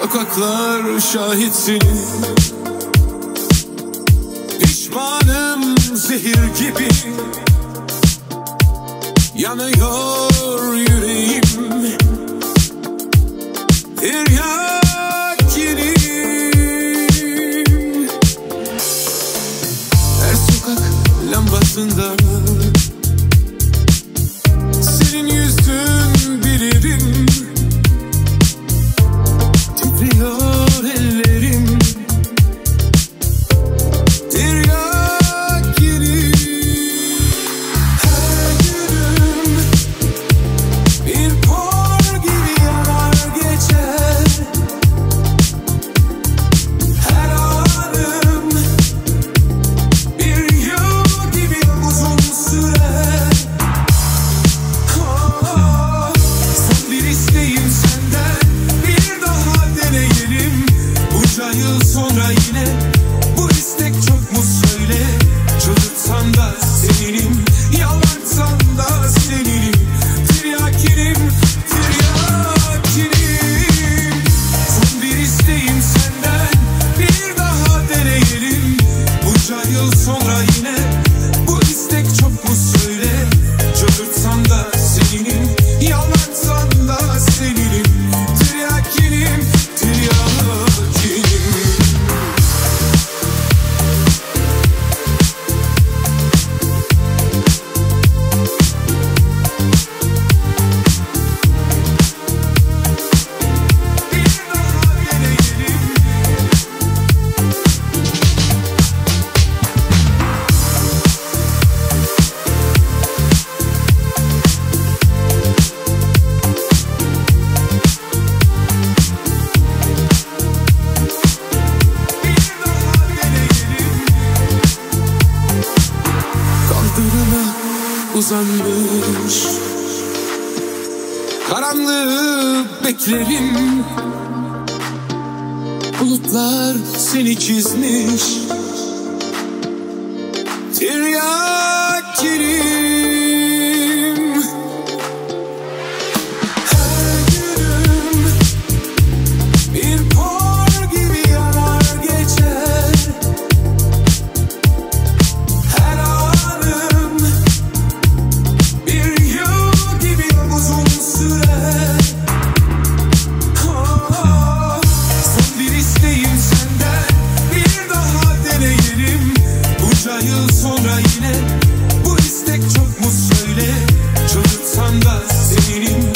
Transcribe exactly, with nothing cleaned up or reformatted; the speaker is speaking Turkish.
sokaklar şahitsin. Pişmanım zehir gibi, yanıyor yüreğim. Tiryakinim. Her sokak lambasında senin yüzün bilirim. Titriyor ellerim. Tiryakinim. Her günüm bir kor gibi yanar geçer. Her anım bir yıl gibi uzun sürer. Oh, son bir isteğim senden, bir daha deneyelim. Bunca yıl sonra yine bu istek çok mu söyle? Çıldırtsan da seninim, yalansan da seninim. Tiryakinim, tiryakinim. Son bir isteğim senden, bir daha deneyelim. Bunca yıl sonra yine bu istek çok mu söyle? Çıldırtsan da seninim, yalansan da seninim. Tiryakinim, tiryakinim. Bir daha deneyelim. Bir daha deneyelim. Kaldırıma uzanmış, karanlığı beklerim. Bulutlar seni çizmiş. Tiryakinim. Her günüm bir kor gibi yanar geçer. Her anım bir yıl gibi uzun sürer. Oh, son bir isteğim senden, bir daha deneyelim. Bunca yıl sonra yine bu istek çok mu söyle? Çıldırtsan da seninim,